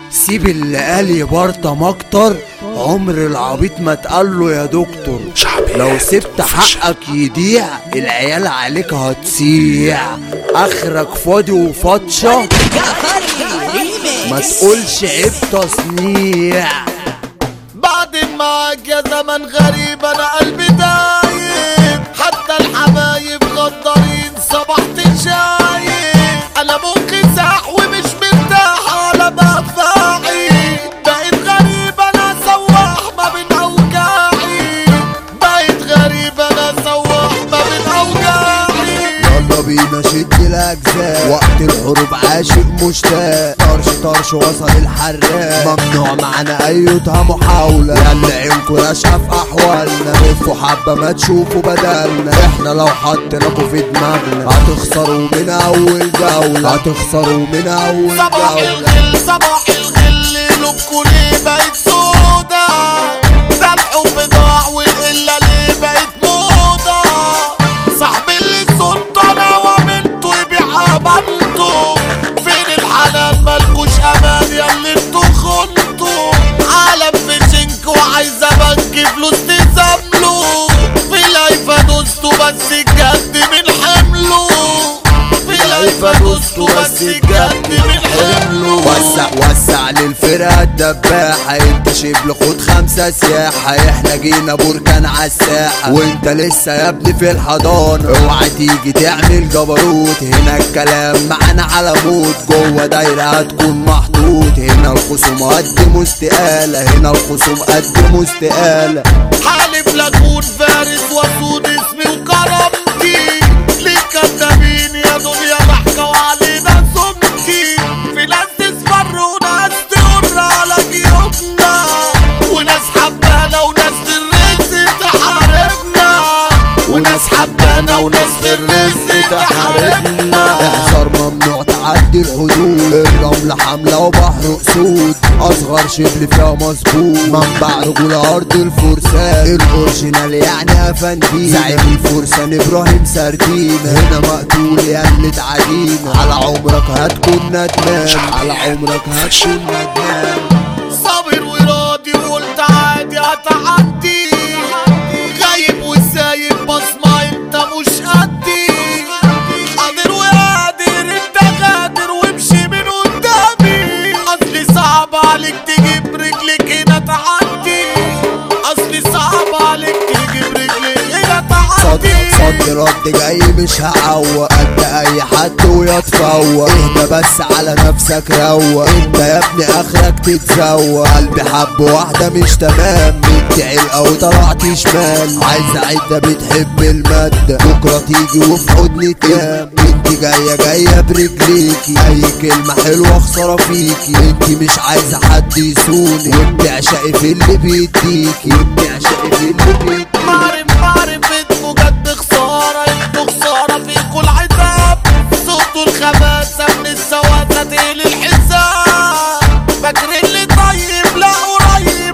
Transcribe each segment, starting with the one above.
سيب اللي قال يبرطم اكتر، عمر العبيط ما تقاله يا دكتور. لو سبت حقك يضيع العيال عليك هتسيع، اخرك فاضي وفطشه ما تقولش عيب تصنيع. بعد معاك يا زمن غريب انا قلبي دايب، حتى الحبايب غدارين صبحت شايب، انا ممكن ساح ومش مرتاح على مدفعي، بقيت غريب انا سواح ما بين اوجاعي، بقيت غريب انا سواح ما بين اوجاعي. يلا بينا شد الاجزاء، وقت الحروب عاشق مشتاق، طرش وصل الحراق، ممنوع معنا ايتها محاولة، يلا عينكوا راشقة في احوالنا، لفوا حبة ما تشوفوا بدلنا، احنا لو حطيناكوا في دماغنا هتخسروا من اول جولة، هتخسروا من اول صباح جولة. الغل صباح الغل لبكوا ليه بقت سودا، ده الحب ضاع والقلة ليه بقت موضة، صاحبي اللي صنته انا وامنته يبيع امانته، فين الحنان مالكوش امان ياللي انتوا خنتوا، عالم في شنك وعايزة بنك فلوس تزامله، في لايفة دوستوا بس الجد من حمله، في لايفة دوستوا بس الجد من حمله. وسع للفرقة الدباحة، انت شبل خد 5 سياحة، احنا جينا بركان عالساحة وانت لسه يا ابني في الحضانة، اوعى تيجي تعمل جبروت، هنا الكلام معانا على موت، جوه دايرة هتكون محطوط، هنا الخصوم قدموا استقالة، هنا الخصوم قدموا استقالة. حالف لاكون فارس واسود اسمي وكرامتي، ليه كدابين يا دنيا ضحكة وعلينا سمتي، في ناس تصفر وناس تقر على جيوبنا، وناس حبانا وناس في الرزق تحاربنا، وناس حبانا وناس في الرزق تحاربنا. احذر ممنوع تعدي الحدود، الرملة حملة وبحر اسود، اصغر شبل فيها مظبوط، منبع رجول ارض الفرسان، الاورجينال يعني افندينا، زعيم الفرسان ابراهيم سردين، هنا مقتول يا اللي تعادينا، على عمرك هتكون ندمان، على عمرك هتكون ندمان. صابر وراضي وقلت عادي هتعدي، غايب وسايب بصمة انت مش قدي، قادر وقادر انت غادر وامشي من قدامي، اصلي صعب عليك تجيب رجلك هنا تعدي، اصلي صعب عليك تجيب رجلك هنا تعدي. صد رد جاي مش هعوق، قد اي حد ويتفوق، اهدى بس على نفسك روق، انت يا ابني اخرك تتزوق، قلبي حب واحدة مش تمام، انت علقة وطلعت شمال، عايزة عدة بتحب المادة، بكرة تيجي وفي حضني تنام، انت جاية برجليكي، اي كلمة حلوة خسارة فيكي، انت مش عايزة حد يسوني، وبتعشقي في اللي بيديكي، وبتعشقي في اللي بيديكي. معرف انتوا جد خسارة، انتوا خسارة فيكوا العتاب، صوتوا الخباثة من السواسة تقل الحساب، فاكرين اللي طيب لا قريب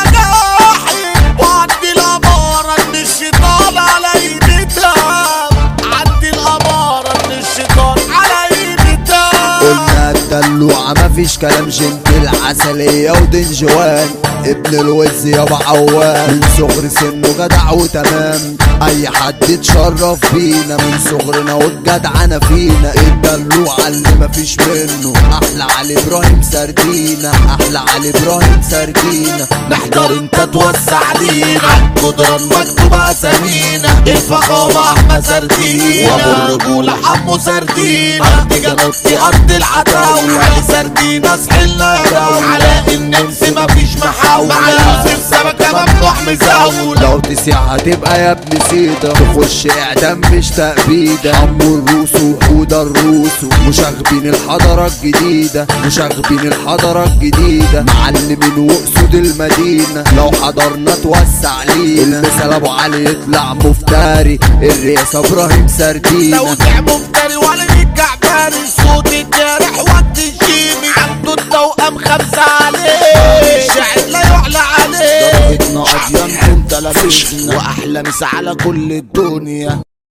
عبجاحي، وعدي الأمارة ان الشيطان على ايدي تاب، عدي الأمارة ان الشيطان على ايدي تاب. قلنا الدلوعة مفيش كلام، جنتل عسلية ودنجوان، ابن الوز يابا عوام، من صغر سنه جدع وتمام، اي حد اتشرف بينا، من صغرنا والجدعنة فينا، الدلوعة اللي مفيش منه، احلى علي ابراهيم سردينا، احلى علي ابراهيم سردينا. نحضر انت توسع لينا، قدران مكتوب اسامينا، الفخامة احمد سردينا، وابو الرجولة حمو سردينا، ارض جنوبتي ارض العتاولة، علي سردينا سحلنا يا دولة، علاء النمس مفيش محاولة، مع يوسف سمكة ممنوع مزاولة، لو تسيع هتبقى يا ابن سيدة، تخش اعدام مش تأبيدة، عمو الروس وحودة الروس، مشاغبين الحضارة الجديدة، مشاغبين الحضارة الجديدة، معلمين واسود المدينة، لو حضرنا توسع لينا، المثال ابو علي يطلع مفتري، الرئاسة ابراهيم سردينا، توزيع مفتري ولا الجعباني، صوت الجارح وقت الجيمي، عنده التوأم 5 عليه، الشاعر لا يعلى عليه، ضربتنا أضيان كنت لابسنا، واحلى مسا على كل الدنيا.